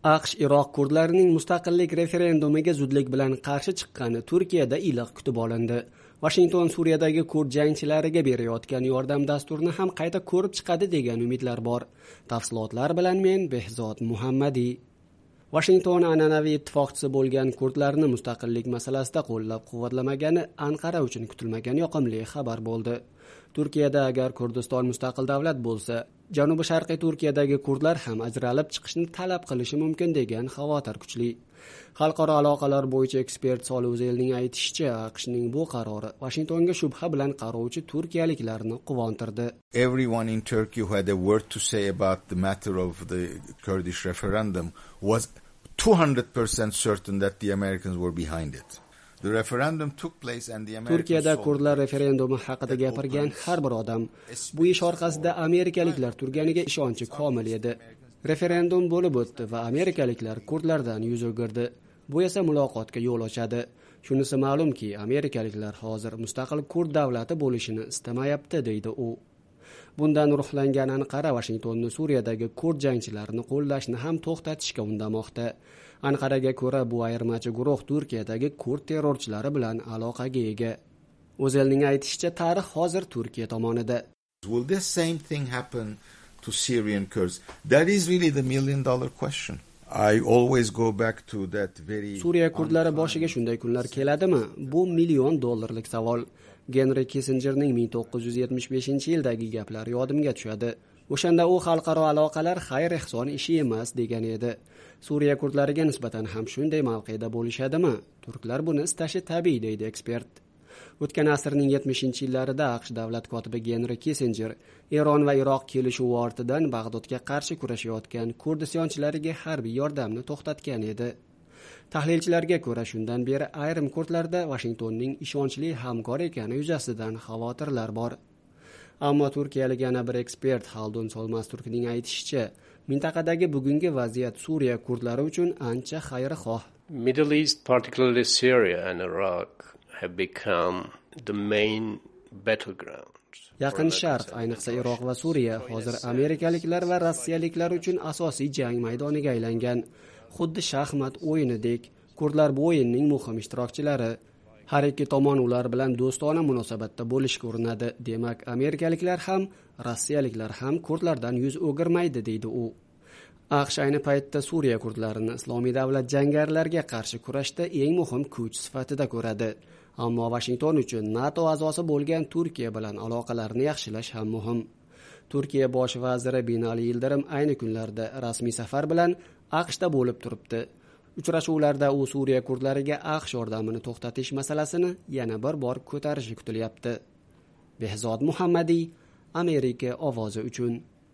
AQSh Iroq kurdlarining mustaqillik referendumiga zudlik bilan qarshi chiqqani Turkiyada iliq kutib olindi. Washington Suriyadagi kurd jangchilariga berayotgan yordam dasturini ham qayta ko'rib chiqadi degan umidlar bor. Tafsilotlar bilan men Behzod Muhammadiy. Washington an'anaviy ittifoqchisi bo'lgan kurdlarni mustaqillik masalasida qo'llab-quvvatlamagani Anqara uchun kutilmagan yoqimli xabar bo'ldi. Turkiyada agar Kurdiston mustaqil davlat bo'lsa, janubi-sharqiy Turkiyadagi kurdlar ham ajralib chiqishni talab qilishi mumkin degan xavotir kuchli. Xalqaro aloqalar bo'yicha ekspert Solih Uzelning aytishicha, AQShning bu qarori Washingtonga shubha bilan qarovchi turkiyaliklarni quvontirdi. Everyone in Turkey who had a word to say about the matter of the Kurdish referendum was 200% certain that the Americans were behind it. The referendum took place and the Americans Turkiyada kurdlar referendumi haqida gapirgan har bir odam bu ish orqasida amerikaliklar turganiga ishonchi komil edi. Referendum bo'lib o'tdi va amerikaliklar kurdlardan yuz o'girdi. Bu esa muloqotga yo'l ochadi. Shunisi ma'lumki, amerikaliklar hozir mustaqil kurd davlati bo'lishini istamayapti, deydi u. Bundan ruhlangan Anqara Washingtonni Suriyadagi kurd jangchilarini qo'llashni ham to'xtatishga undamoqda. Anqaraga ko'ra, bu ayirmachi guruh Turkiyadagi kurd terrorchilari bilan aloqaga ega. O'zelning aytishicha, tarix hozir Turkiya tomonida. Will the same thing happen to Syrian Kurds? That is really the $1,000,000 question. I always go back to that very Suriya kurdlari boshiga shunday kunlar keladimi? Bu $1,000,000 savol. Henry Kissingerning 1975-yildagi gaplari yodimga tushadi. O'shanda u xalqaro aloqalar xayr-ehson ishi emas degan edi. Suriya kurdlariga nisbatan ham shunday mavqeda bo'lishadimi? Turklar buni istashi tabiiy, deydi ekspert. O'tgan asrning 70-yillarida AQSh davlat kotibi Henry Kissinger Eron va Iroq kelishuvi ortidan Bag'dodga qarshi kurashayotgan kurd isyonchlariga harbiy yordamni to'xtatgan edi. Tahlilchilarga ko'ra, shundan beri ayrim kurdlarda Washingtonning ishonchli hamkor ekani yuzasidan xavotirlar bor. Ammo turkiyalik yana bir ekspert Haldun Solmaz-Turkning aytishicha, mintaqadagi bugungi vaziyat Suriya kurdlari uchun ancha xayrixoh. Middle East, particularly Syria and Iraq, have become the main battlegrounds. Yaqin Sharq, ayniqsa Iroq va Suriya hozir amerikaliklar va rossiyaliklar uchun asosiy jang maydoniga aylangan. Xuddi shaxmat o'yinidek, kurdlar bu o'yinning muhim ishtirokchilari. Har ikki tomon ular bilan do'stona munosabatda bo'lishga urinadi. Demak, amerikaliklar ham, rossiyaliklar ham kurdlardan yuz o'girmaydi, deydi u. AQSh ayni paytda Suriya kurdlarini Islomiy davlat jangarilariga qarshi kurashda eng muhim kuch sifatida ko'radi. Ammo Washington uchun NATO a'zosi bo'lgan Turkiya bilan aloqalarni yaxshilash ham muhim. Turkiya bosh vaziri Binali Yildirim ayni kunlarda rasmiy safar bilan AQShda bo'lib turibdi. Uchrashuvlarda u Suriya kurdlariga AQSh yordamini to'xtatish masalasini yana bir bor ko'tarishi kutilyapti. Behzod Muhammadiy, Amerika ovozi uchun.